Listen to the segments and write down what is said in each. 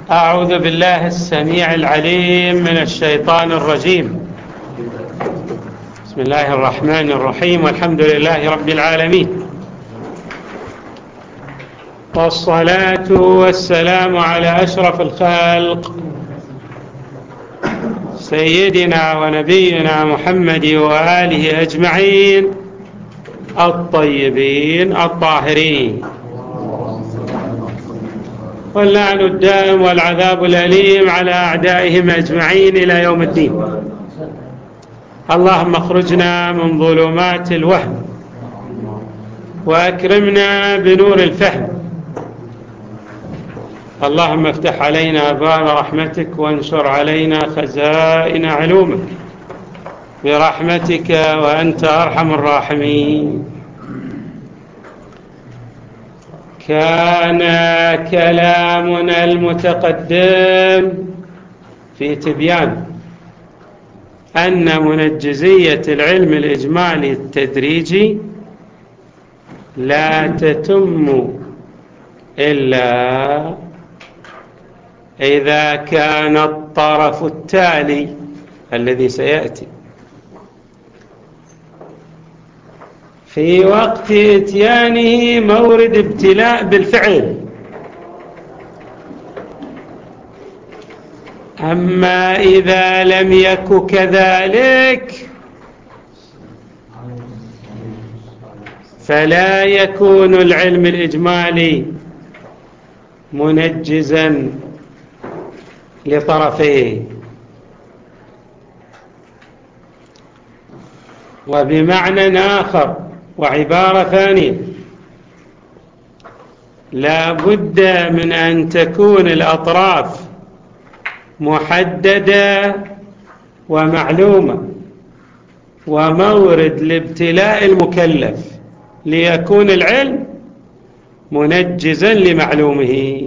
أعوذ بالله السميع العليم من الشيطان الرجيم. بسم الله الرحمن الرحيم، والحمد لله رب العالمين، والصلاة والسلام على أشرف الخلق سيدنا ونبينا محمد وآله أجمعين الطيبين الطاهرين، واللعن الدائم والعذاب الأليم على أعدائهم أجمعين إلى يوم الدين. اللهم اخرجنا من ظلمات الوهم وأكرمنا بنور الفهم. اللهم افتح علينا أبواب رحمتك وانشر علينا خزائن علومك برحمتك وأنت أرحم الراحمين. كان كلامنا المتقدم في تبيان أن منجزية العلم الإجمالي التدريجي لا تتم إلا إذا كان الطرف التالي الذي سيأتي في وقت إتيانه مورد ابتلاء بالفعل. أما إذا لم يك كذلك فلا يكون العلم الإجمالي منجزا لطرفيه. وبمعنى آخر وعبارة ثانية، لا بد من أن تكون الأطراف محددة ومعلومة ومورد لابتلاء المكلف ليكون العلم منجزا لمعلومه.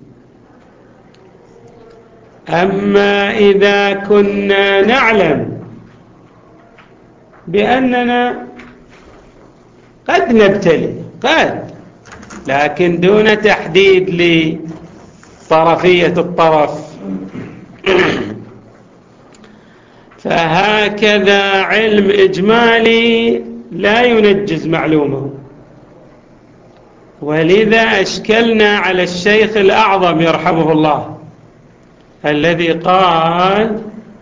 أما إذا كنا نعلم بأننا قد نبتلي لكن دون تحديد لطرفية الطرف، فهكذا علم إجمالي لا ينجز معلومه. ولذا أشكلنا على الشيخ الأعظم يرحمه الله الذي قال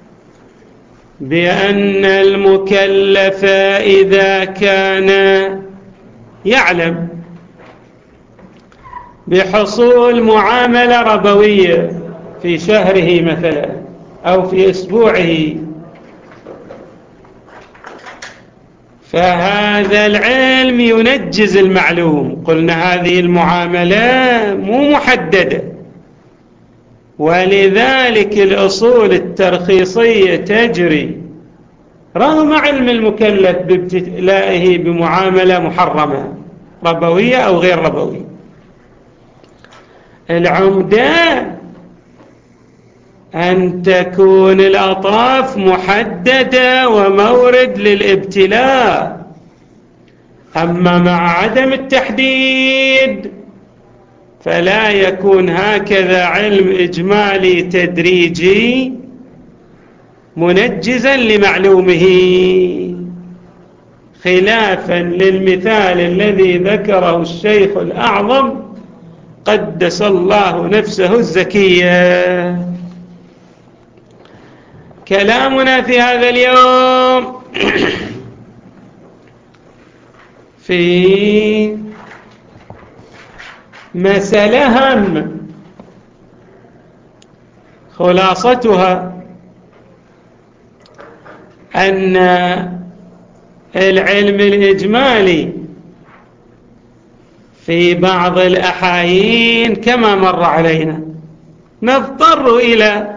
بأن المكلف إذا كان يعلم بحصول معاملة ربوية في شهره مثلا أو في أسبوعه، فهذا العلم ينجز المعلوم. قلنا هذه المعاملة مو محددة، ولذلك الأصول الترخيصية تجري رغم علم المكلف بابتلائه بمعاملة محرمة ربوية أو غير ربوية. العمدة أن تكون الأطراف محددة ومورد للابتلاء. أما مع عدم التحديد فلا يكون هكذا علم إجمالي تدريجي منجزا لمعلومه، خلافا للمثال الذي ذكره الشيخ الأعظم قدس الله نفسه الزكية. كلامنا في هذا اليوم في مسألة هامة خلاصتها أن العلم الإجمالي في بعض الأحايين كما مر علينا نضطر إلى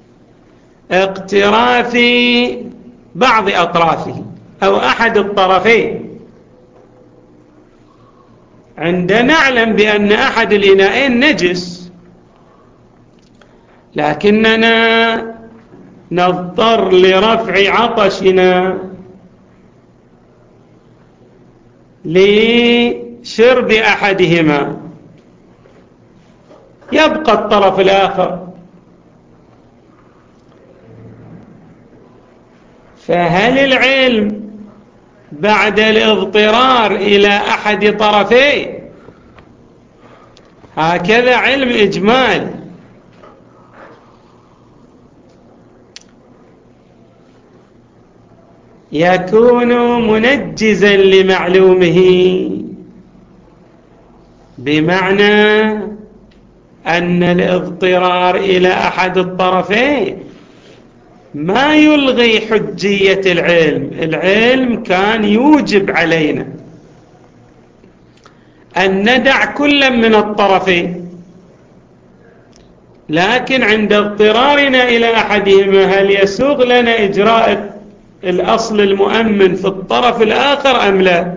اقتراف بعض أطرافه أو أحد الطرفين. عندما نعلم بأن أحد الإناءين نجس، لكننا نضطر لرفع عطشنا لشرب أحدهما، يبقى الطرف الآخر فهل العلم بعد الاضطرار إلى أحد طرفيه هكذا علم إجمال يكون منجزا لمعلومه، بمعنى أن الاضطرار إلى أحد الطرفين ما يلغي حجية العلم. العلم كان يوجب علينا أن ندع كل من الطرفين، لكن عند اضطرارنا إلى أحدهما هل يسوغ لنا إجراء الأصل المؤمن في الطرف الآخر أم لا؟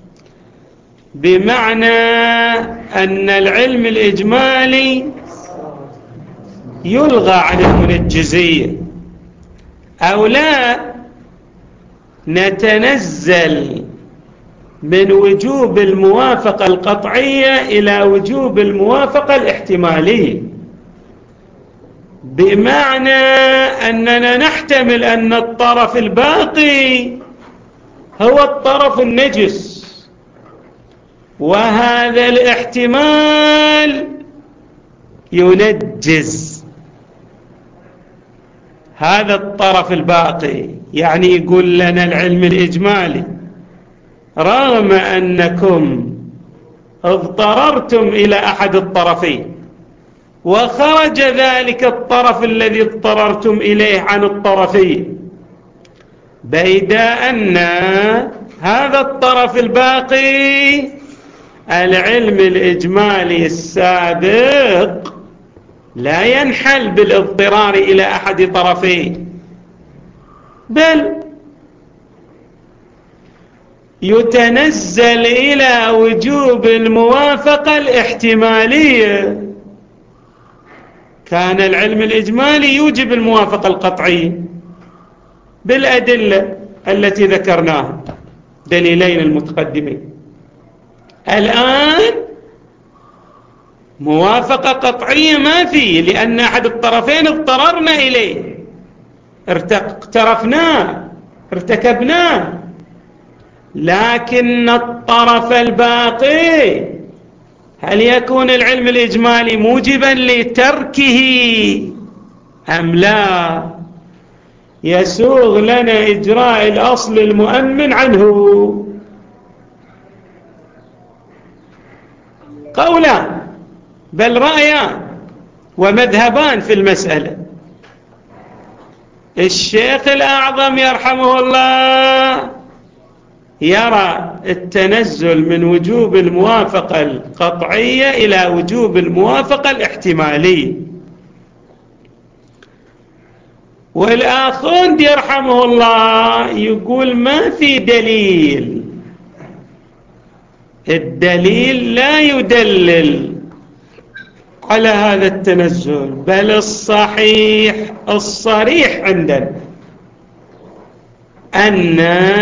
بمعنى أن العلم الإجمالي يلغى عن المنجزية، أو لا نتنزل من وجوب الموافقة القطعية إلى وجوب الموافقة الاحتمالية، بمعنى أننا نحتمل أن الطرف الباقي هو الطرف النجس، وهذا الاحتمال ينجز هذا الطرف الباقي. يعني يقول لنا العلم الإجمالي رغم أنكم اضطررتم إلى أحد الطرفين وخرج ذلك الطرف الذي اضطررتم إليه عن الطرفين، بيد أن هذا الطرف الباقي العلم الإجمالي السابق لا ينحل بالاضطرار إلى أحد طرفين، بل يتنزل إلى وجوب الموافقة الاحتمالية. كان العلم الإجمالي يوجب الموافقة القطعية بالأدلة التي ذكرناها، دليلين المتقدمين. الآن موافقة قطعية ما فيه، لأن أحد الطرفين اضطررنا إليه، اقترفناه، ارتكبناه، لكن الطرف الباقي هل يكون العلم الإجمالي موجبا لتركه أم لا؟ يسوغ لنا إجراء الأصل المؤمن عنه. قولان بل رأيان ومذهبان في المسألة. الشيخ الأعظم يرحمه الله يرى التنزل من وجوب الموافقة القطعية إلى وجوب الموافقة الاحتمالية، والآخوند يرحمه الله يقول ما في دليل، الدليل لا يدلل على هذا التنزل، بل الصحيح الصريح عندنا أن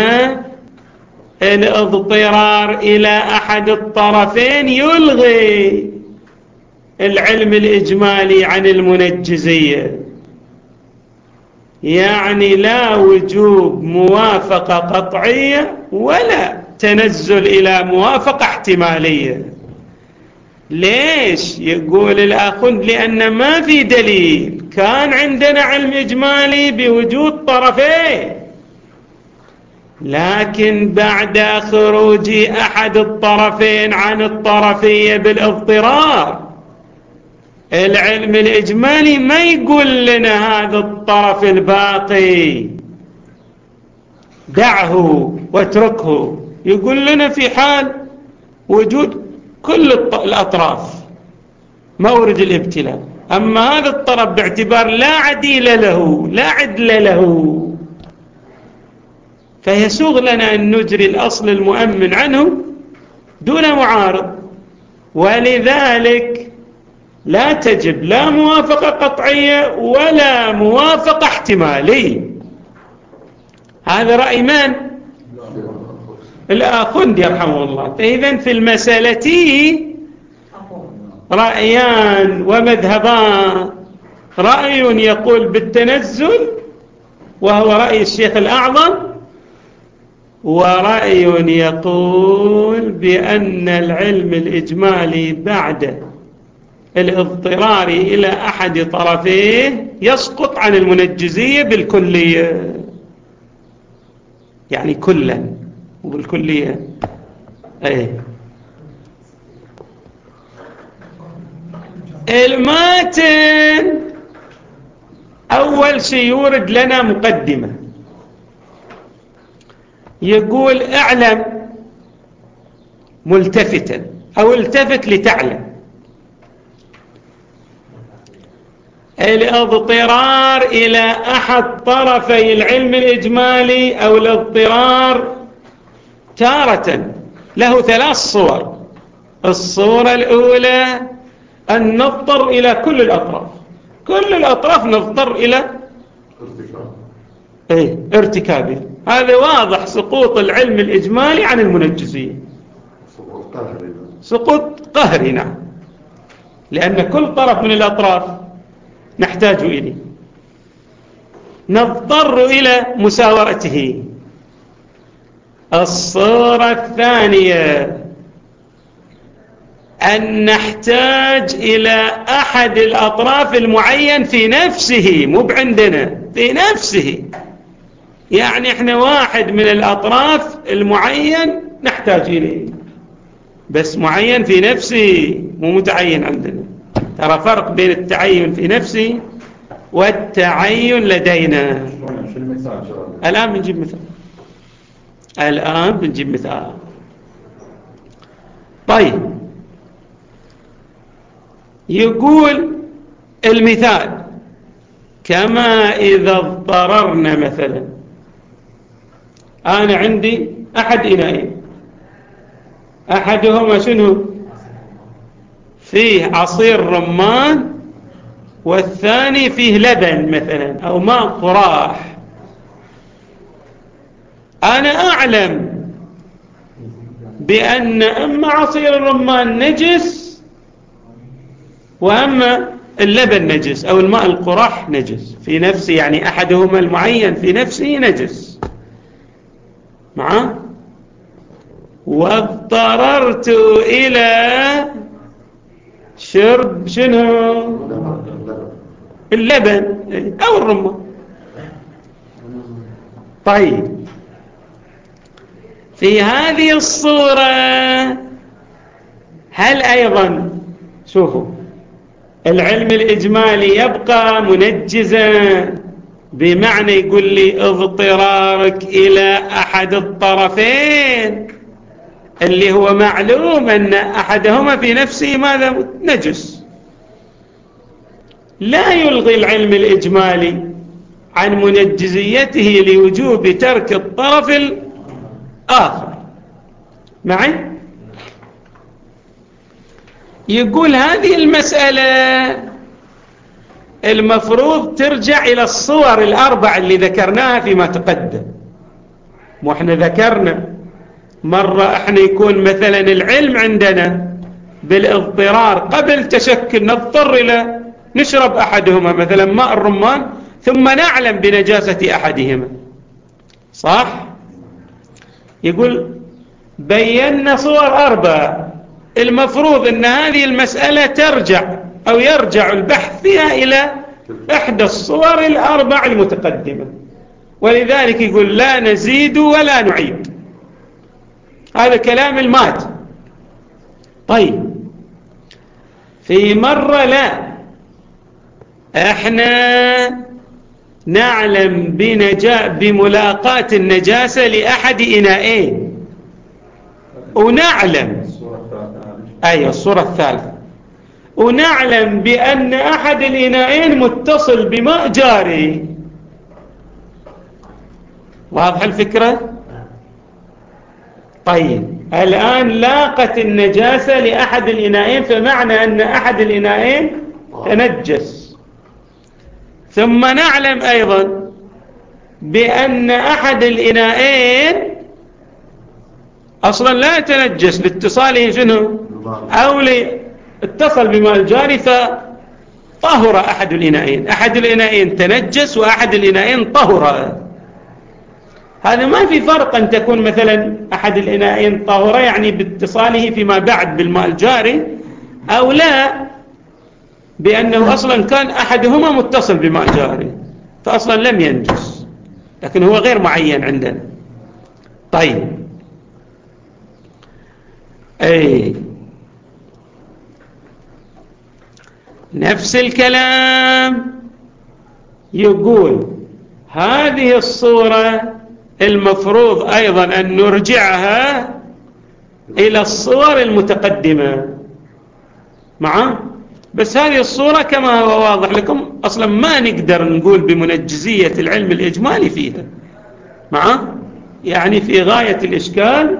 الاضطرار إلى أحد الطرفين يلغي العلم الإجمالي عن المنجزية، يعني لا وجوب موافقة قطعية ولا تنزل إلى موافقة احتمالية. ليش؟ يقول الآخوند لأن ما في دليل، كان عندنا علم إجمالي بوجود طرفين، لكن بعد خروج أحد الطرفين عن الطرفية بالاضطرار العلم الإجمالي ما يقول لنا هذا الطرف الباقي دعه واتركه، يقول لنا في حال وجود كل الأطراف مورد الابتلاء، أما هذا الطرف باعتبار لا عديل له لا عدل له فيسوغ لنا أن نجري الأصل المؤمن عنه دون معارض، ولذلك لا تجب لا موافقة قطعية ولا موافقة احتمالية. هذا رأي من؟ الآخوند يرحمه الله. فإذن في المسألة رأيان ومذهبان، رأي يقول بالتنزل وهو رأي الشيخ الأعظم، ورأي يقول بأن العلم الإجمالي بعد الاضطرار إلى أحد طرفيه يسقط عن المنجزية بالكلية، يعني كلا وبالكلية. الماتن أول شيء يورد لنا مقدمة، يقول اعلم ملتفتا أو التفت لتعلم. الاضطرار إلى أحد طرفي العلم الإجمالي أو الاضطرار تارة له 3 صور. الصورة الأولى أن نضطر إلى كل الأطراف، كل الأطراف نضطر إلى ارتكابه. هذا واضح سقوط العلم الإجمالي عن المنجزية، سقوط قهري. نعم، لأن كل طرف من الأطراف نحتاج إليه، نضطر إلى مساورته. الصورة الثانية أن نحتاج إلى أحد الأطراف المعين في نفسه، مو بعندنا، في نفسه. يعني إحنا واحد من الأطراف المعين نحتاج إليه، بس معين في نفسه مو متعين عندنا. ترى فرق بين التعين في نفسه والتعين لدينا. الآن بنجيب مثال. طيب، يقول المثال كما إذا اضطررنا مثلا، أنا عندي أحد إناءين، أحدهما شنو؟ فيه عصير رمان، والثاني فيه لبن مثلا أو ماء قراح. أنا أعلم بأن أما عصير الرمان نجس وأما اللبن نجس أو الماء القراح نجس في نفسه، يعني أحدهما المعين في نفسه نجس معه. واضطررت إلى شرب شنو؟ اللبن أو الرمان. طيب، في هذه الصورة هل أيضا شوفوا العلم الإجمالي يبقى منجزا، بمعنى يقول لي اضطرارك إلى أحد الطرفين اللي هو معلوم أن أحدهما في نفسه ماذا؟ نجس، لا يلغي العلم الإجمالي عن منجزيته لوجوب ترك الطرف الآخر. معي؟ يقول هذه المسألة المفروض ترجع إلى الصور الأربع اللي ذكرناها فيما تقدم. وإحنا ذكرنا مرة إحنا يكون مثلا العلم عندنا بالاضطرار قبل تشكل، نضطر إلى نشرب أحدهما مثلا ماء الرمان ثم نعلم بنجاسة أحدهما، صح؟ يقول بينا صور 4، المفروض أن هذه المسألة ترجع أو يرجع البحث فيها إلى إحدى الصور ال4 المتقدمة، ولذلك يقول لا نزيد ولا نعيد. هذا كلام المات. طيب، في مرة لا، احنا نعلم بملاقاة النجاسة لأحد إناءين، ونعلم الصورة الثالثة، ونعلم بأن أحد الإناءين متصل بماء جاري. واضح الفكرة؟ طيب، الآن لاقت النجاسة لأحد الإناءين، فمعنى أن أحد الإناءين تنجس. ثم نعلم أيضا بأن أحد الإناءين أصلا لا يتنجس لاتصاله شنو؟ أو اتصل بماء الجاري طهر أحد الإناءين، أحد الإناءين تنجس وأحد الإناءين طهر. هذا ما في فرق أن تكون مثلا أحد الإناءين طهر يعني باتصاله فيما بعد بالماء الجاري، أو لا بأنه أصلا كان أحدهما متصل بماء جاري فأصلا لم ينجس، لكن هو غير معين عندنا. طيب نفس الكلام يقول هذه الصورة المفروض أيضا أن نرجعها إلى الصور المتقدمة بس هذه الصورة كما هو واضح لكم أصلا ما نقدر نقول بمنجزية العلم الإجمالي فيها يعني في غاية الإشكال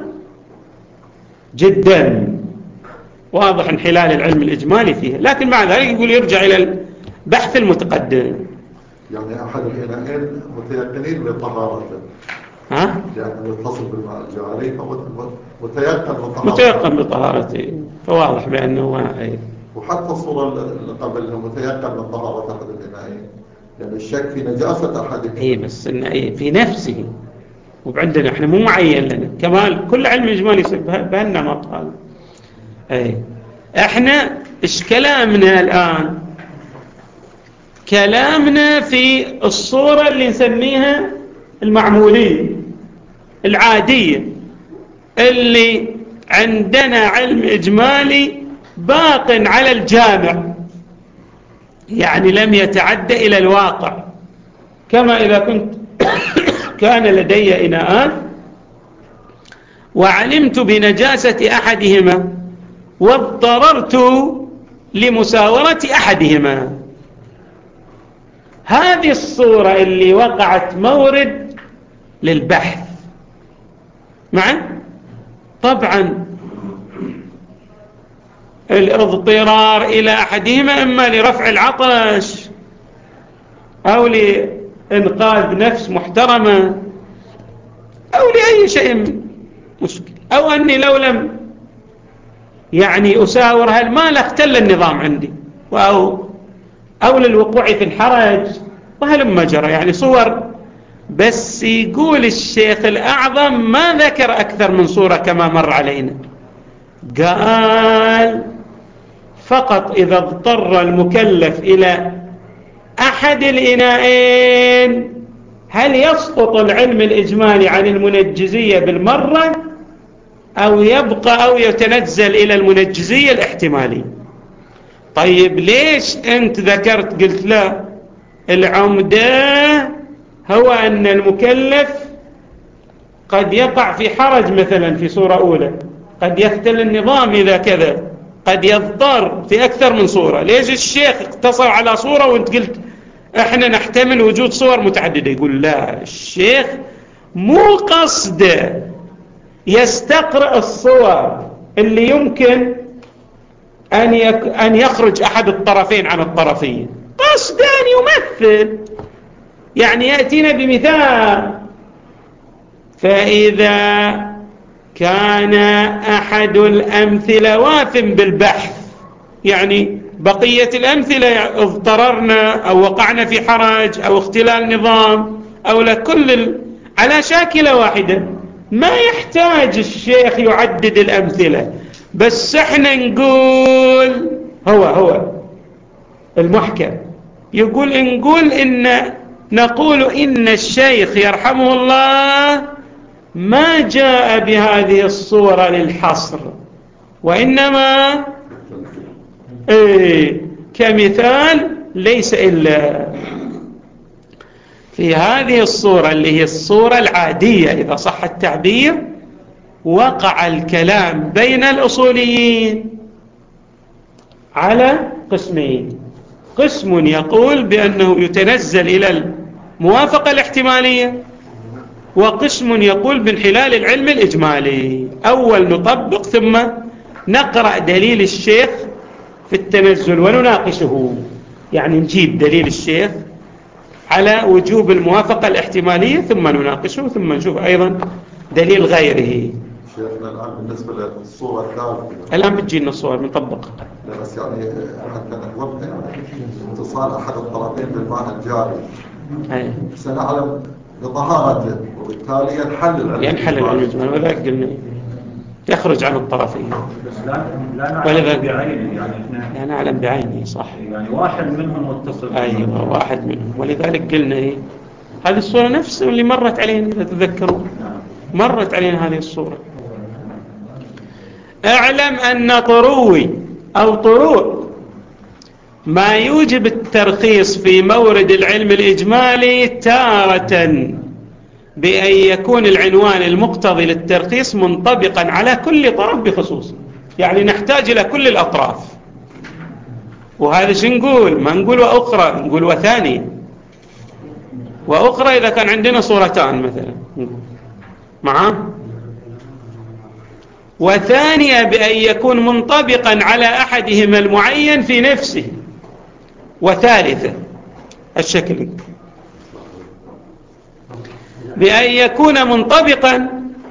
جدا، واضح انحلال العلم الإجمالي فيها، لكن مع ذلك يقول يرجع إلى البحث المتقدم. يعني أحد الإناءين متيقنين بطهارته يعني يتصل بالماء الجاري متيقن بطهارته، فواضح بأنه وحتى الصورة اللي قبلها متيقن من طهارة أحد الإناءين، يعني الشك في نجاسة أحدهم بس إن في نفسه، وعندنا احنا مو معين لنا كمال كل علم إجمالي يصير بهالنمط هذا. احنا ايش كلامنا الآن؟ كلامنا في الصورة اللي نسميها المعمولية العادية، اللي عندنا علم إجمالي باق على الجامع، يعني لم يتعدى إلى الواقع. كما إذا كنت كان لدي إناءان وعلمت بنجاسة أحدهما واضطررت لمساورة أحدهما، هذه الصورة اللي وقعت مورد للبحث طبعا الاضطرار إلى أحدهما إما لرفع العطش أو لإنقاذ نفس محترمة أو لأي شيء مشكل، أو أني لو لم يعني أساور هالماء لاختل النظام عندي، أو للوقوع في الحرج وهلما جرى، يعني صور. بس يقول الشيخ الأعظم ما ذكر أكثر من صورة كما مر علينا، قال فقط إذا اضطر المكلف إلى أحد الإناءين هل يسقط العلم الإجمالي عن المنجزية بالمرة أو يبقى أو يتنزل إلى المنجزية الاحتمالية. طيب ليش أنت ذكرت قلت لا العمدة هو أن المكلف قد يقع في حرج مثلا في صورة أولى، قد يختل النظام إذا كذا، قد يضطر في أكثر من صورة. ليش الشيخ اقتصر على صورة وانت قلت احنا نحتمل وجود صور متعددة؟ يقول لا، الشيخ مو قصده يستقرأ الصور اللي يمكن أن يخرج أحد الطرفين عن الطرفين، قصده أن يمثل، يعني يأتينا بمثال. فإذا كان أحد الأمثلة واثم بالبحث، يعني بقية الأمثلة اضطررنا أو وقعنا في حرج أو اختلال نظام أو لكل على شاكلة واحدة، ما يحتاج الشيخ يعدد الأمثلة، بس احنا نقول هو المحكم يقول نقول إن الشيخ يرحمه الله ما جاء بهذه الصورة للحصر، وإنما كمثال ليس إلا في هذه الصورة اللي هي الصورة العادية إذا صح التعبير. وقع الكلام بين الأصوليين على قسمين، قسم يقول بأنه يتنزل إلى الموافقة الاحتمالية، وقسم يقول بانحلال العلم الإجمالي. أول نطبق ثم نقرأ دليل الشيخ في التنزل ونناقشه، يعني نجيب دليل الشيخ على وجوب الموافقة الاحتمالية ثم نناقشه، ثم نشوف أيضا دليل غيره. شيخنا الآن بالنسبة للصورة الثالثة الآن بتجينا الصور نطبقها. لا بس يعني حتى نحضرها يعني اتصال أحد الطرفين بالماء الجاري أي. سنعلم بطهارته وبالتالي ينحل العلم الإجمالي وذلك قلنا يخرج عن الطرفين. بس لا نعلم بعينه، يعني احنا لا نعلم بعينه، صح، يعني واحد منهم متصل. أيوة واحد منهم. ولذلك قلنا هذه الصورة نفسها اللي مرت علينا إذا تذكرون، مرت علينا هذه الصورة. اعلم أن طروي أو طروع ما يوجب الترخيص في مورد العلم الإجمالي تارة بأن يكون العنوان المقتضي للترخيص منطبقا على كل طرف بخصوص، يعني نحتاج إلى كل الأطراف. وهذا شو نقول؟ ما نقول وأخرى، نقول وثانية. وأخرى إذا كان عندنا صورتان مثلا معاه. وثانية بأن يكون منطبقا على أحدهما المعين في نفسه. وثالثة الشكل بأن يكون منطبقا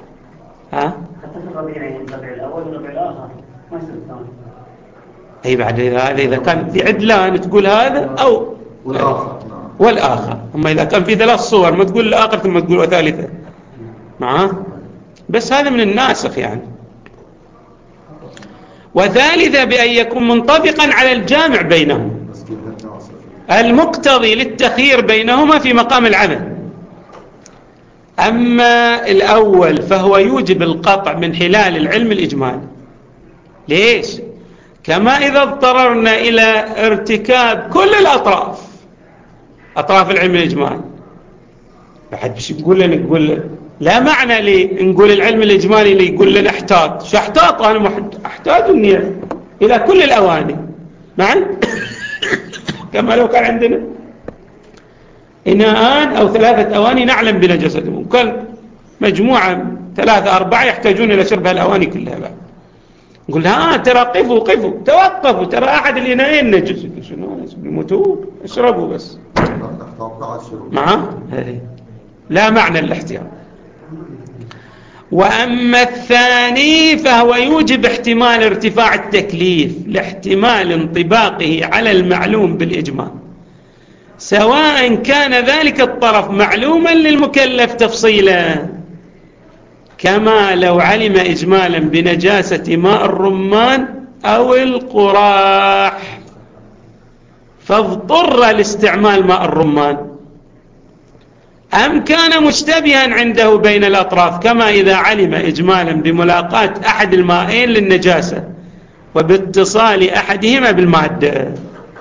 أي بعد هذا إذا كان في عدلان تقول هذا أو والآخر. أما إذا كان في 3 صور ما تقول الآخر ثم تقول وثالثة معاه. بس هذا من الناسخ يعني. وثالثة بأن يكون منطبقا على الجامع بينهم المقتضي للتخيير بينهما في مقام العمل. أما الأول فهو يوجب القطع من حلال العلم الإجمالي. ليش؟ كما إذا اضطررنا إلى ارتكاب كل أطراف العلم الإجمالي. بعد بش يقول لنا، نقول لا معنى لي نقول العلم الإجمالي اللي يقول لنا احتاط. شو احتاط؟ أنا احتاج إلى كل الأواني معا كما لو كان عندنا إناءان أو 3 أواني نعلم بنجاستهم، وكان مجموعة 3 4 يحتاجون إلى شرب هالأواني كلها. بعد نقول ترى قفوا توقفوا، ترى أحد الإناءين نجس. شنو يموتوا؟ اشربوا بس معه. لا معنى الاحتياط. وأما الثاني فهو يوجب احتمال ارتفاع التكليف لاحتمال انطباقه على المعلوم بالإجمال، سواء كان ذلك الطرف معلوما للمكلف تفصيلا، كما لو علم إجمالا بنجاسة ماء الرمان أو القراح فاضطر لاستعمال ماء الرمان، أم كان مشتبها عنده بين الأطراف، كما إذا علم إجمالا بملاقاة أحد المائين للنجاسة وباتصال أحدهما بالمادة.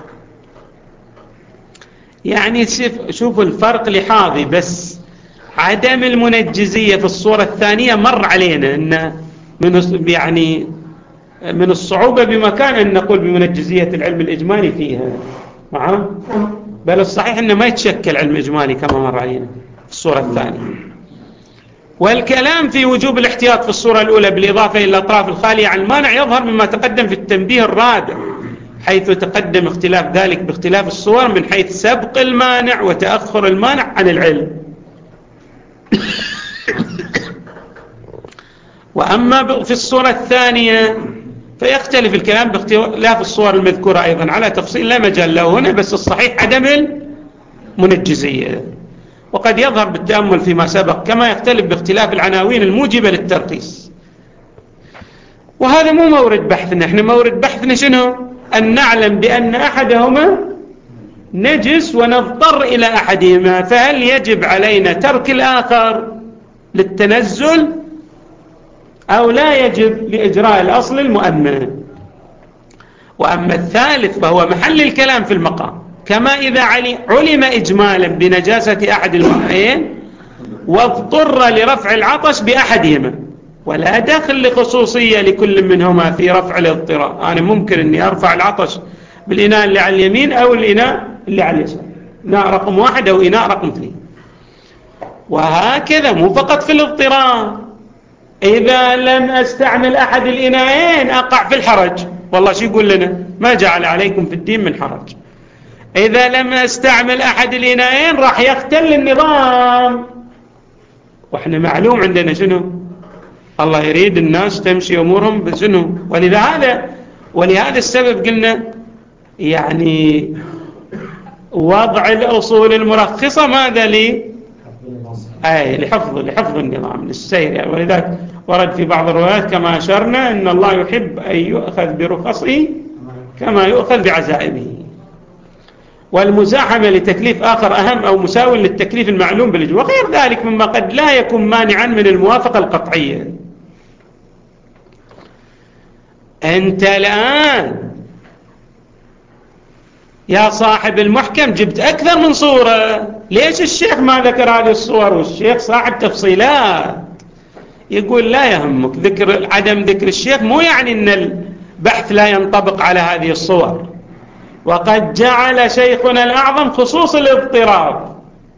يعني شوفوا الفرق لحاظي، بس عدم المنجزية في الصورة الثانية مر علينا أن من الصعوبة بمكان أن نقول بمنجزية العلم الإجمالي فيها بل الصحيح أنه ما يتشكل علم إجمالي كما مر علينا في الصورة الثانية. والكلام في وجوب الاحتياط في الصورة الأولى بالإضافة إلى الأطراف الخالية عن المانع يظهر مما تقدم في التنبيه الرابع، حيث تقدم اختلاف ذلك باختلاف الصور من حيث سبق المانع وتأخر المانع عن العلم. وأما في الصورة الثانية فيختلف الكلام باختلاف الصور المذكورة أيضا على تفصيل لا مجال له هنا، بس الصحيح عدم المنجزية، وقد يظهر بالتأمل فيما سبق، كما يختلف باختلاف العناوين الموجبة للترخيص. وهذا مو مورد بحثنا، احنا مورد بحثنا شنو؟ أن نعلم بأن أحدهما نجس ونضطر إلى أحدهما، فهل يجب علينا ترك الآخر للتنزل أو لا يجب لإجراء الأصل المؤمن؟ وأما الثالث فهو محل الكلام في المقام، كما إذا علم إجمالا بنجاسة أحد المائين واضطر لرفع العطش بأحدهما، ولا دخل لخصوصية لكل منهما في رفع الاضطرار. أنا ممكن أني أرفع العطش بالإناء اللي على اليمين أو الإناء اللي على اليسار، إناء رقم 1 أو إناء رقم 2، وهكذا مو فقط في الاضطرار. إذا لم أستعمل أحد الإناءين أقع في الحرج، والله شو يقول لنا؟ ما جعل عليكم في الدين من حرج. إذا لم أستعمل أحد الإناءين راح يختل النظام، وإحنا معلوم عندنا شنو؟ الله يريد الناس تمشي أمورهم بشنو؟ ولهذا السبب قلنا يعني وضع الأصول المرخصة ماذا لحفظ النظام للسير يعني. ولذلك ورد في بعض الروايات كما أشرنا أن الله يحب أن يؤخذ برخصه كما يؤخذ بعزائمه. والمزاحمة لتكليف آخر أهم أو مساو للتكليف المعلوم بالإجماع وغير ذلك مما قد لا يكون مانعا من الموافقة القطعية. أنت الآن يا صاحب المحكم جبت أكثر من صورة، ليش الشيخ ما ذكر هذه الصور؟ والشيخ صاحب تفصيلات. يقول لا يهمك عدم ذكر الشيخ مو يعني أن البحث لا ينطبق على هذه الصور. وقد جعل شيخنا الأعظم خصوص الاضطراب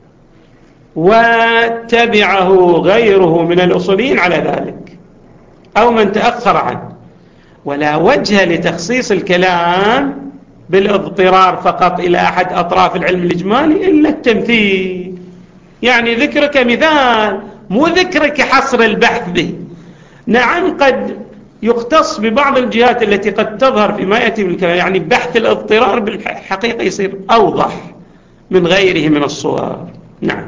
واتبعه غيره من الأصوليين على ذلك أو من تأخر عنه. ولا وجه لتخصيص الكلام بالاضطرار فقط إلى أحد أطراف العلم الإجمالي إلا التمثيل، يعني ذكرك مثال مو ذكرك حصر البحث به. نعم قد يختص ببعض الجهات التي قد تظهر فيما يأتي بالكلام، يعني بحث الاضطرار بالحقيقة يصير أوضح من غيره من الصور. نعم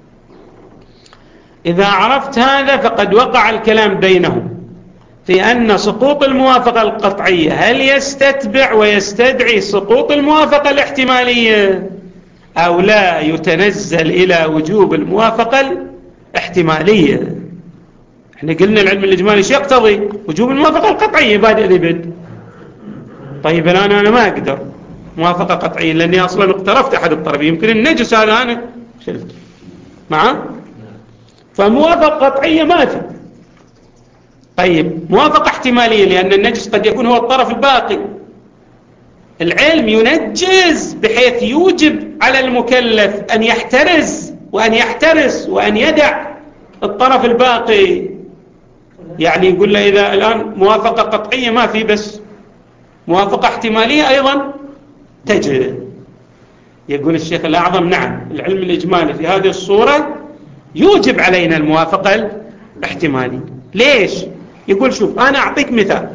إذا عرفت هذا فقد وقع الكلام بينهم في أن سقوط الموافقة القطعية هل يستتبع ويستدعي سقوط الموافقة الاحتمالية أو لا يتنزل إلى وجوب الموافقة الاحتمالية. احنا قلنا العلم الإجمالي شو يقتضي؟ وجوب الموافقة القطعية بادئ ذي بد. طيب الآن أنا ما أقدر موافقة قطعية لأني أصلا اقترفت أحد الطرفين، يمكن النجس هذا أنا شلت معه، فموافقة قطعية ما في. طيب موافقة احتمالية لأن النجس قد يكون هو الطرف الباقي. العلم ينجز بحيث يوجب على المكلف أن يحترز وأن يحترس وأن يدع الطرف الباقي. يعني يقول له إذا الآن موافقة قطعية ما في بس موافقة احتمالية أيضا تجد. يقول الشيخ الأعظم نعم العلم الإجمالي في هذه الصورة يوجب علينا الموافقة الاحتمالية. ليش؟ يقول شوف أنا أعطيك مثال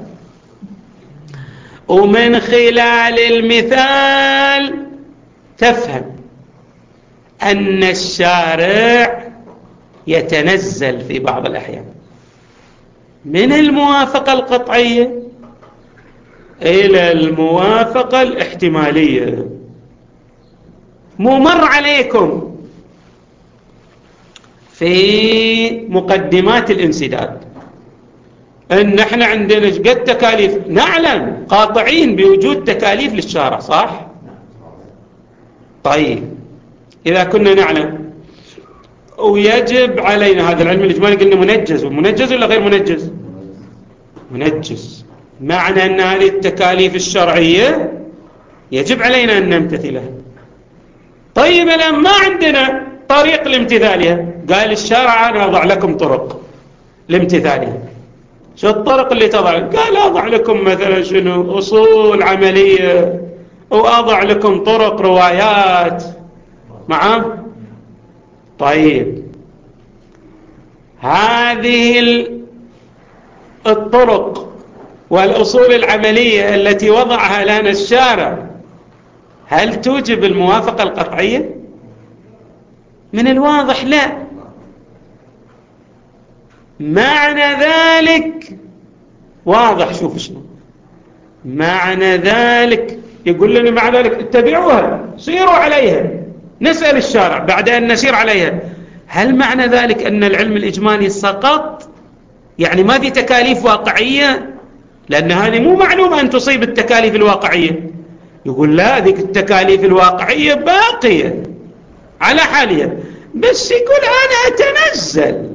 ومن خلال المثال تفهم أن الشارع يتنزل في بعض الأحيان من الموافقة القطعية إلى الموافقة الاحتمالية. مر عليكم في مقدمات الانسداد ان احنا عندنا قد تكاليف، نعلم قاطعين بوجود تكاليف للشارع صح؟ طيب اذا كنا نعلم ويجب علينا هذا العلم الاجمالي قلنا منجز، ومنجز ولا غير منجز؟ منجز، معنى ان هذه التكاليف الشرعية يجب علينا ان نمتثلها. طيب الان ما عندنا طريق لامتثالها، قال الشارع انا اضع لكم طرق لامتثالها. شو الطرق اللي تضع؟ قال أضع لكم مثلا شنو أصول عملية وأضع لكم طرق روايات معه. طيب هذه الطرق والأصول العملية التي وضعها لنا الشارع هل توجب الموافقة القطعية؟ من الواضح لا. معنى ذلك واضح، شوف شنو معنى ذلك. يقول لنا معنى ذلك اتبعوها سيروا عليها. نسأل الشارع بعد أن نسير عليها هل معنى ذلك أن العلم الإجمالي سقط؟ يعني ما في تكاليف واقعية؟ لأن هذه مو معلومة أن تصيب التكاليف الواقعية. يقول لا ذيك التكاليف الواقعية باقية على حالها، بس يقول أنا أتنزل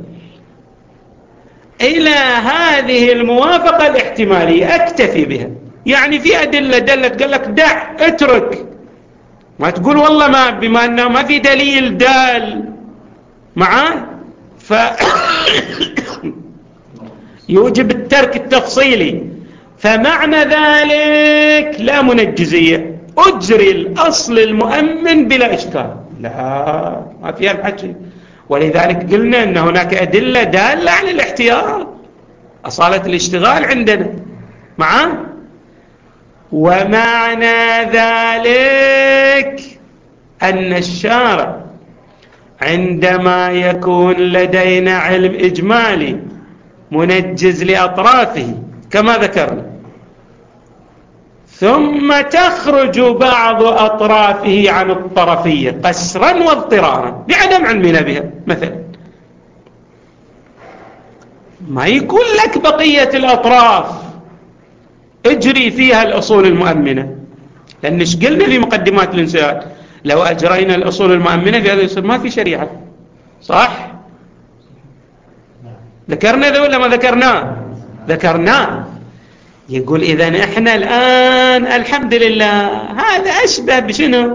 إلى هذه الموافقة الاحتمالية أكتفي بها. يعني في أدلة دلت قال لك دع اترك، ما تقول والله ما بما أنه ما في دليل دال معاه يوجب الترك التفصيلي. فمعنى ذلك لا منجزية، أجري الأصل المؤمن بلا إشكال. لا ما فيها الحكي. ولذلك قلنا أن هناك أدلة دالة على الاحتياط، أصالة الاشتغال عندنا معه. ومعنى ذلك أن الشارع عندما يكون لدينا علم إجمالي منجز لأطرافه كما ذكرنا، ثم تخرج بعض أطرافه عن الطرفية قسرا واضطرارا بعدم علمنا بها، مثلا ما يكون لك بقية الأطراف اجري فيها الأصول المؤمنة، لأن ايش قلنا في مقدمات الإنسان؟ لو أجرينا الأصول المؤمنة في هذا الأصول ما في شريعة، صح؟ ذكرنا ذا ولا ما ذكرناه. يقول إذن إحنا الآن الحمد لله هذا أشبه بشنو؟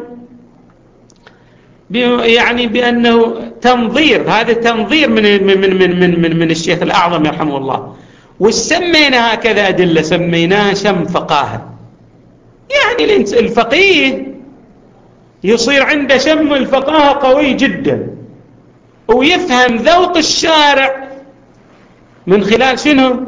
يعني بأنه تنظير، هذا تنظير من الشيخ الأعظم يرحمه الله. وسمينا هكذا أدلة سميناها شم فقاهة، يعني الفقيه يصير عنده شم الفقاهة قوي جدا، ويفهم ذوق الشارع من خلال شنو؟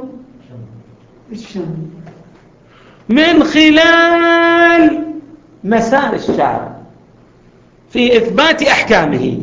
من خلال مسار الشارع في إثبات أحكامه،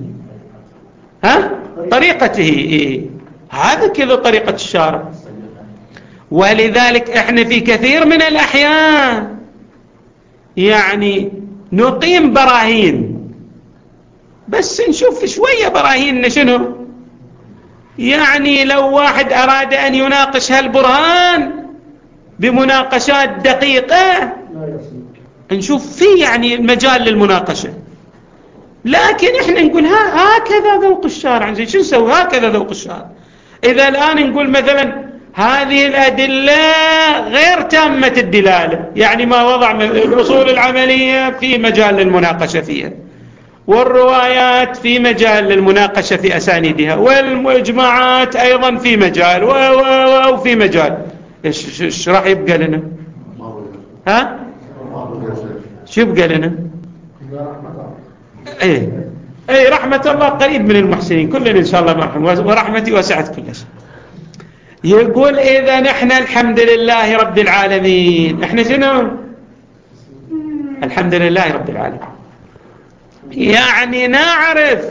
طريقته، هذا كذا طريقة الشارع. ولذلك احنا في كثير من الأحيان يعني نقيم براهين، بس نشوف شوية براهين شنو، يعني لو واحد أراد أن يناقش هالبرهان بمناقشات دقيقة نشوف فيه يعني مجال للمناقشة، لكن احنا نقول هكذا ذوق الشارع، زي شو نسوي؟ هكذا ذوق الشارع. إذا الآن نقول مثلا هذه الأدلة غير تامة الدلالة، يعني ما وضع الأصول العملية في مجال للمناقشة فيها، والروايات في مجال للمناقشة في أسانيدها، والمجمعات أيضا في مجال وفي مجال. إيش راح يبقى لنا؟ شو يبقى لنا؟ اي رحمة الله قريب من المحسنين كلنا إن شاء الله مرحم، ورحمتي وسعت كل شيء. يقول إذا نحن الحمد لله رب العالمين، احنا شنو؟ الحمد لله رب العالمين، يعني نعرف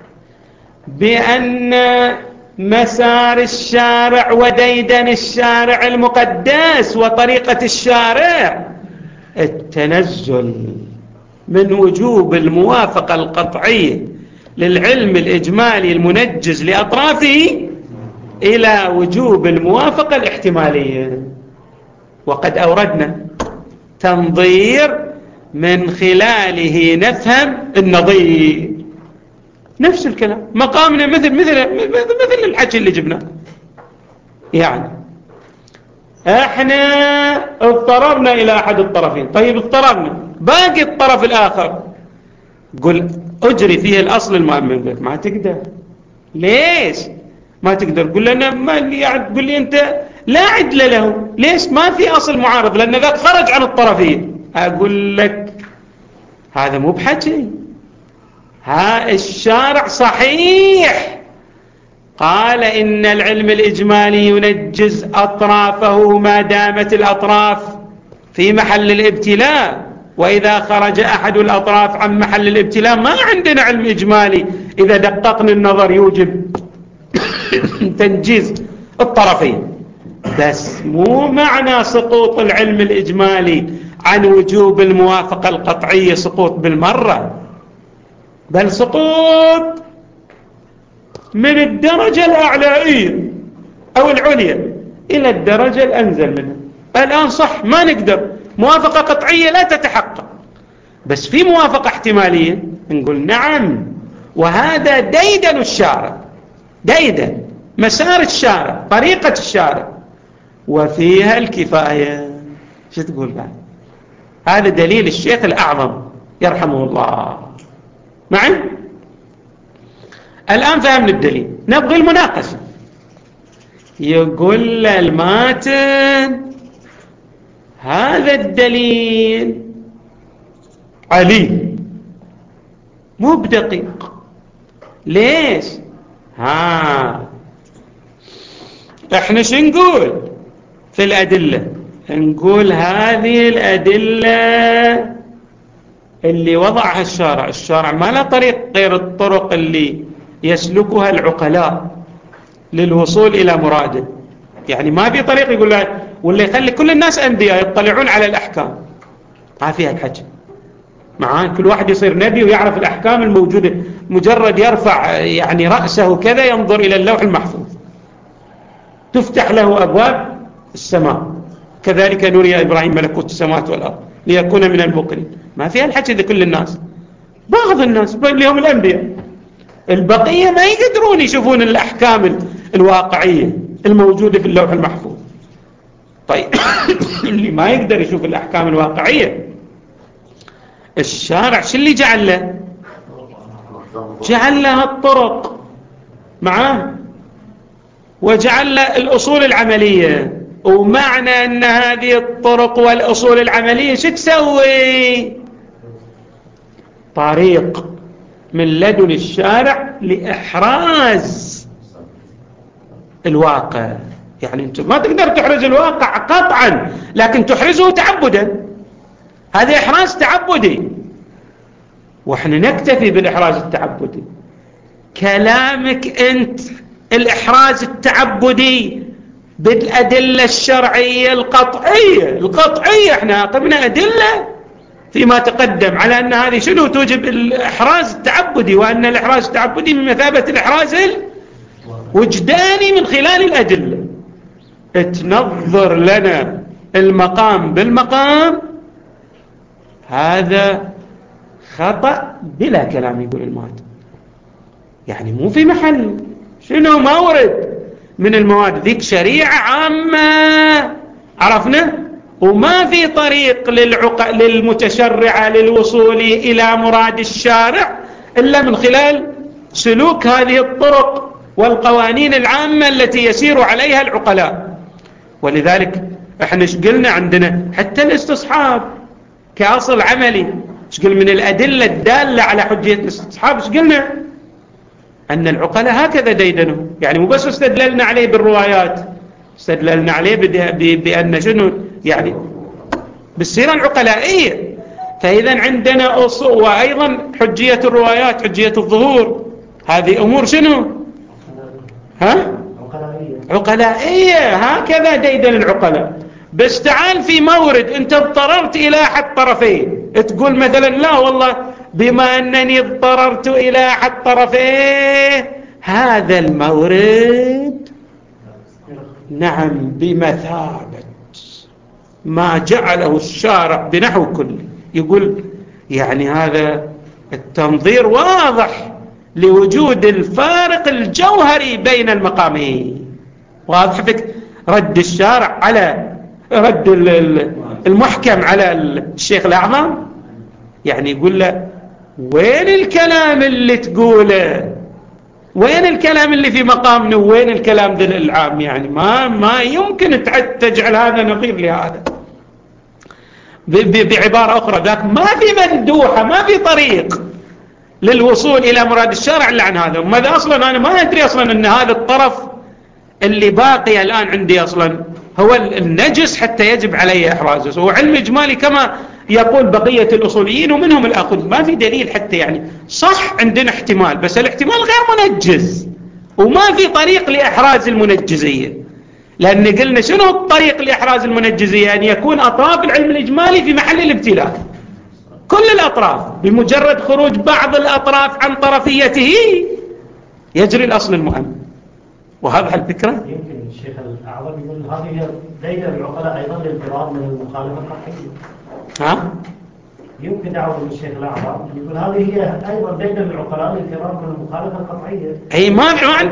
بأن مسار الشارع وديدن الشارع المقدس وطريقة الشارع التنزل من وجوب الموافقة القطعية للعلم الإجمالي المنجز لأطرافه إلى وجوب الموافقة الاحتمالية. وقد أوردنا تنظير من خلاله نفهم النظير، نفس الكلام مقامنا مثل الحكي اللي جبناه. يعني احنا اضطررنا إلى أحد الطرفين، طيب اضطررنا، باقي الطرف الآخر قل أجري فيه الأصل المؤمن، ما تقدر. ليش ما تقدر؟ قل لنا قل لي أنت لا عدل له، ليش؟ ما في أصل معارض، لأن ذاك خرج عن الطرفين. أقول لك هذا مو بحكي، الشارع صحيح قال إن العلم الإجمالي ينجز أطرافه ما دامت الأطراف في محل الابتلاء، وإذا خرج أحد الأطراف عن محل الابتلاء ما عندنا علم إجمالي إذا دققنا النظر يوجب تنجيز الطرفين. بس مو معنى سقوط العلم الإجمالي عن وجوب الموافقة القطعية سقوط بالمرة، بل سقوط من الدرجة الأعلائية أو العليا إلى الدرجة الأنزل منها. الآن صح ما نقدر، موافقة قطعية لا تتحقق، بس في موافقة احتمالية نقول نعم. وهذا ديدن الشارع، ديدن مسار الشارع، طريقة الشارع، وفيها الكفاية. شو تقول بعد؟ هذا دليل الشيخ الأعظم يرحمه الله. معي؟ الآن فهمنا الدليل، نبغي المناقشة. يقول الماتن هذا الدليل علي مو بدقيق. ليش؟ احنا شو نقول في الأدلة؟ نقول هذه الأدلة اللي وضعها الشارع ما له طريق غير الطرق اللي يسلكها العقلاء للوصول إلى مراده. يعني ما في طريق يقول له ولا يخلي كل الناس أنبياء يطلعون على الأحكام، ما فيها الحكي معاه. كل واحد يصير نبي ويعرف الأحكام الموجودة، مجرد يرفع يعني رأسه كذا ينظر إلى اللوح المحفوظ تفتح له أبواب السماء. كذلك نري إبراهيم ملكوت السماوات والأرض ليكون من الموقنين. ما فيها الحكي لكل الناس، بعض الناس اللي هم الأنبياء، البقية ما يقدرون يشوفون الأحكام الواقعية الموجودة في اللوح المحفوظ. طيب اللي ما يقدر يشوف الأحكام الواقعية، الشارع شو اللي جعل له؟ جعل له الطرق معاه، وجعل له الأصول العملية. ومعنى أن هذه الطرق والأصول العملية شو تسوي؟ طريق من لدن الشارع لإحراز الواقع. يعني أنت ما تقدر تحرز الواقع قطعا، لكن تحرزه تعبدا. هذا إحراز تعبدي، وإحنا نكتفي بالإحراز التعبدي. كلامك أنت الإحراز التعبدي بالأدلة الشرعية القطعية إحنا قمنا أدلة فيما تقدم على أن هذه شنو توجب الإحراز التعبدي، وأن الإحراز التعبدي من مثابة الإحراز الوجداني من خلال الأدلة. تنظر لنا المقام بالمقام، هذا خطأ بلا كلام. يقول المواد يعني مو في محل، شنو ما ورد من المواد ذيك شريعة عامة عرفنا، وما في طريق للمتشرعة للوصول إلى مراد الشارع إلا من خلال سلوك هذه الطرق والقوانين العامة التي يسير عليها العقلاء. ولذلك احنا شقلنا عندنا حتى الاستصحاب كأصل عملي، شقل من الأدلة الدالة على حجية الاستصحاب، شقلنا أن العقلاء هكذا ديدنوا. يعني مو بس استدللنا عليه بالروايات، استدللنا عليه بأن شنو يعني بالسيرة العقلائية. فإذا عندنا أصول، وأيضا حجية الروايات، حجية الظهور، هذه أمور شنو عقلائية. هكذا ديدن العقلاء. بس تعال في مورد أنت اضطررت إلى أحد طرفين، تقول مثلا لا والله بما أنني اضطررت إلى أحد طرفين، هذا المورد نعم بمثابة ما جعله الشارع بنحو كله. يقول يعني هذا التنظير واضح لوجود الفارق الجوهري بين المقامين. واضح فيك رد الشارع على رد المحكم على الشيخ الأعظم. يعني يقول له وين الكلام اللي تقوله، وين الكلام اللي في مقامنا، وين الكلام ذا العام. يعني ما يمكن تجعل هذا نظير لهذا. بعبارة أخرى ذاك ما في مندوحة، ما في طريق للوصول إلى مراد الشارع إلا عن هذا. وماذا أصلا أنا ما أدري أصلا أن هذا الطرف اللي باقي الآن عندي أصلا هو النجس حتى يجب عليه إحرازه. هو علم إجمالي كما يقول بقية الأصوليين ومنهم الآخرين، ما في دليل حتى. يعني صح عندنا احتمال، بس الاحتمال غير منجز، وما في طريق لإحراز المنجزية. لأن قلنا شنو الطريق لإحراز المنجزية؟ أن يكون أطراف العلم الإجمالي في محل الابتلاء، كل الأطراف. بمجرد خروج بعض الأطراف عن طرفيته يجري الأصل المهم. وهذا الفكرة. يمكن الشيخ الأعظم يقول هذه دليل العقلاء أيضا للفرار من المخالفة القطعية. يمكن دعوة من الشيخ الأعظم يقول هذه هي أيضا دليل العقلاء للفرار من المخالفة القطعية. أي ما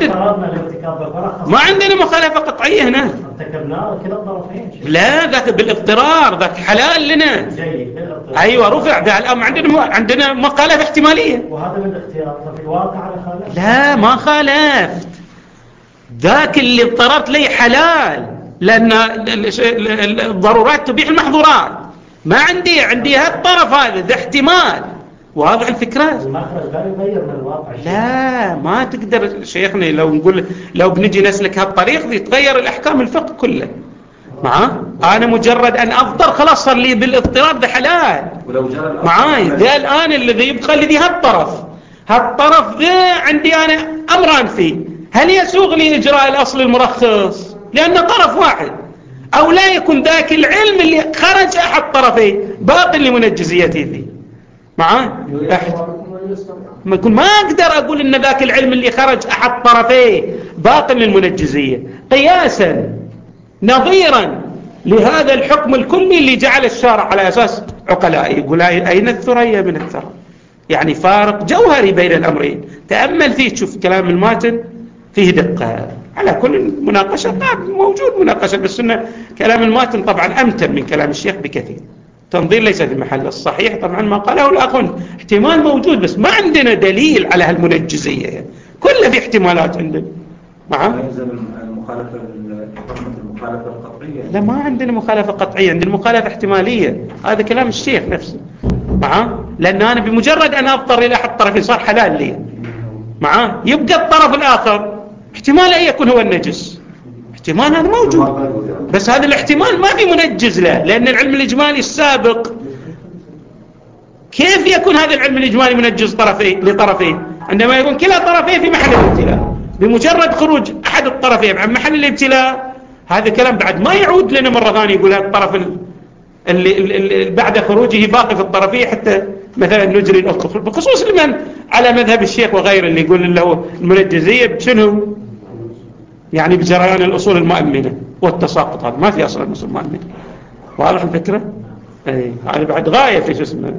عندنا مخالفة قطعية هنا. ارتكبناه كلا الطرفين. لا ذاك بالاضطرار، ذاك حلال لنا. جيد بالاضطرار. أيوة رفع ده الأمر. عندنا مخالفة احتمالية. وهذا من الاختيار. ففي الواقع على خالف. لا ما خالفت. ذاك اللي اضطررت لي حلال، لأن الضرورات تبيح المحظورات. ما عندي هالطرف هذا، ذا احتمال. واضح الفكرة؟ المخرج لا يغير من الواقع. لا ما تقدر شيخنا، لو بنجي نسلك هالطريق دي تغير الأحكام الفقه كله. معاه أنا مجرد أن أفطر خلاص صار لي بالاضطرار ده حلال معاي. ذا الآن الذي يبقى الذي هالطرف ذا عندي أنا أمران فيه، هل يسوغ لي إجراء الأصل المرخص لأنه طرف واحد، أو لا يكون ذاك العلم اللي خرج أحد طرفيه باق لمنجزيته فيه معاه. ما أقدر أقول إن ذاك العلم اللي خرج أحد طرفيه باق للمنجزية قياسا نظيرا لهذا الحكم الكلي اللي جعل الشارع على أساس عقلاء. يقول أين الثريا من الثرى؟ يعني فارق جوهري بين الأمرين. تأمل فيه تشوف كلام الماتن فيه دقة. على كل مناقشة موجود مناقشة بالسنة، كلام الماتن طبعا أمتن من كلام الشيخ بكثير. تنظير ليس في محل الصحيح طبعا ما قاله الآخرون، احتمال موجود بس ما عندنا دليل على هالمنجزية يعني. كله في احتمالات عندنا. معه المخالفة القطعية. لا ما عندنا مخالفة قطعية، عندنا مخالفة احتمالية. هذا كلام الشيخ نفسه معه. لأن أنا بمجرد أن أضطر إلى أحد الطرفين صار حلال لي معه. يبقى الطرف الآخر احتمال أن يكون هو النجس، احتمال هذا موجود، بس هذا الاحتمال ما في منجز له، لأن العلم الإجمالي السابق كيف يكون هذا العلم الإجمالي منجز لطرفين عندما يكون كلا طرفين في محل الابتلاء؟ بمجرد خروج أحد الطرفين عن محل الابتلاء هذا كلام بعد ما يعود لنا مرة ثانية يقول هذا الطرف اللي بعد خروجه باقي في الطرفية حتى مثلا نجري الأصل، بخصوص لمن على مذهب الشيخ وغيره اللي يقول له المنجزية بشنو يعني بجريان الأصول المؤمنة والتساقط. هذا ما في أصل الأصول المؤمنة. واضح الفكرة؟ هذا بعد غاية في شو اسمه.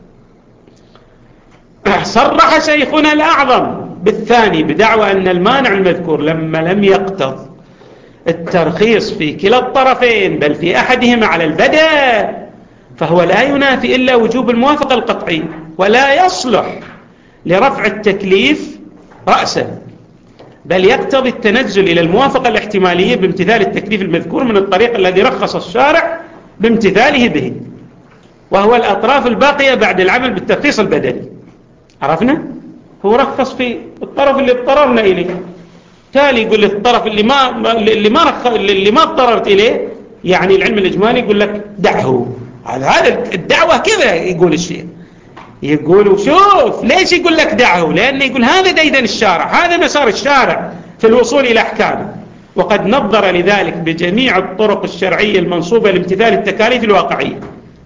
صرح شيخنا الأعظم بالثاني بدعوى أن المانع المذكور لما لم يقتض الترخيص في كلا الطرفين بل في أحدهما على البدء فهو لا ينافي إلا وجوب الموافقة القطعي ولا يصلح لرفع التكليف رأسا، بل يقتضي التنزل إلى الموافقة الاحتمالية بامتثال التكليف المذكور من الطريق الذي رخص الشارع بامتثاله به، وهو الأطراف الباقية بعد العمل بالترخيص البدني. عرفنا؟ هو رخص في الطرف اللي اضطررنا إليه، تالي يقول الطرف اللي ما اضطررت إليه يعني العلم الإجمالي يقول لك دعه. هذا الدعوة كذا يقول الشيء، يقول شوف ليش يقول لك دعه؟ لأنه يقول هذا ديدن الشارع، هذا مسار الشارع في الوصول إلى أحكامه، وقد نظر لذلك بجميع الطرق الشرعية المنصوبة لامتثال التكاليف الواقعية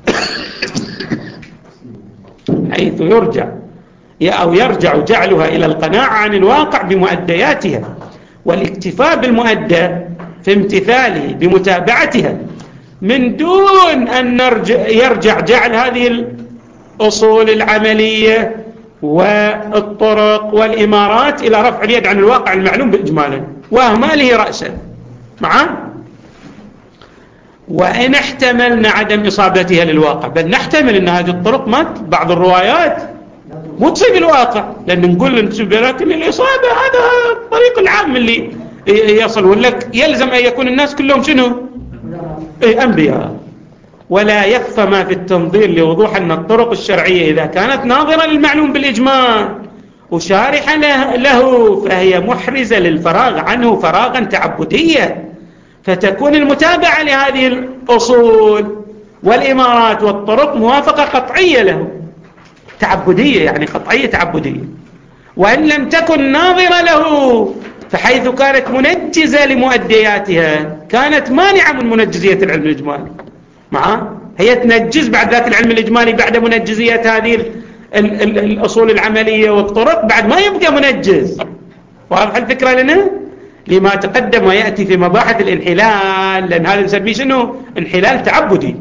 حيث يرجع جعلها إلى القناعة عن الواقع بمؤدياتها والاكتفاء بالمؤدى في امتثاله بمتابعتها من دون أن يرجع جعل هذه الأصول العملية والطرق والإمارات إلى رفع اليد عن الواقع المعلوم بإجمالا وأهماله رأسا معه. وإن احتملنا عدم إصابتها للواقع، بل نحتمل أن هذه الطرق بعض الروايات مو تصيب الواقع، لأن نقول لكن الإصابة هذا الطريق العام اللي يصل، ولك يلزم أن يكون الناس كلهم شنو؟ أنبياء. ولا يخفى ما في التنظير لوضوح أن الطرق الشرعية إذا كانت ناظرة للمعلوم بالإجمال وشارحة له فهي محرزة للفراغ عنه فراغا تعبديا، فتكون المتابعة لهذه الأصول والإمارات والطرق موافقة قطعية له تعبدية، يعني قطعية تعبدية. وإن لم تكن ناظرة له فحيث كانت منجزة لمؤدياتها كانت مانعة من منجزية العلم الإجمالي هي تنجز بعد ذات العلم الإجمالي بعد منجزية هذه الأصول العملية والطرق بعد ما يبقى منجز. واضح الفكرة لنا؟ لما تقدم ويأتي في مباحث الانحلال، لأن هذا نسميه شنو؟ انحلال تعبدي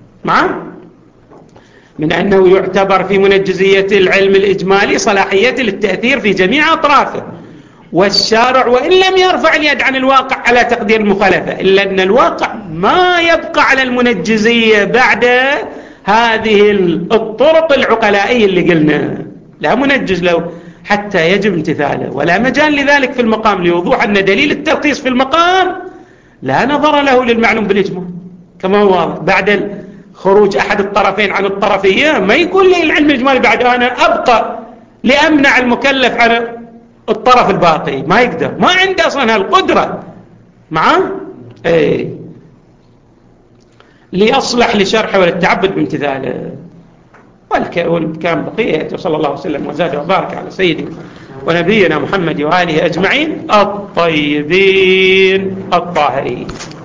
من أنه يعتبر في منجزية العلم الإجمالي صلاحية للتأثير في جميع أطرافه، والشارع وإن لم يرفع اليد عن الواقع على تقدير المخالفة إلا أن الواقع ما يبقى على المنجزية بعد هذه الطرق العقلائية اللي قلنا لا منجز له حتى يجب امتثاله، ولا مجال لذلك في المقام لوضوح أن دليل الترخيص في المقام لا نظر له للمعلوم بالإجمال كما هو واضح. بعد خروج أحد الطرفين عن الطرفية ما يقول لي العلم الإجمالي بعد أنا أبقى لأمنع المكلف عن الطرف الباقي، ما يقدر، ما عنده أصلا هالقدرة لأصلح لشرحه وللتعبد بامتثاله. والكلام بقية. وصلى الله وسلم وزاد وبارك على سيدنا ونبينا محمد وآله أجمعين الطيبين الطاهرين.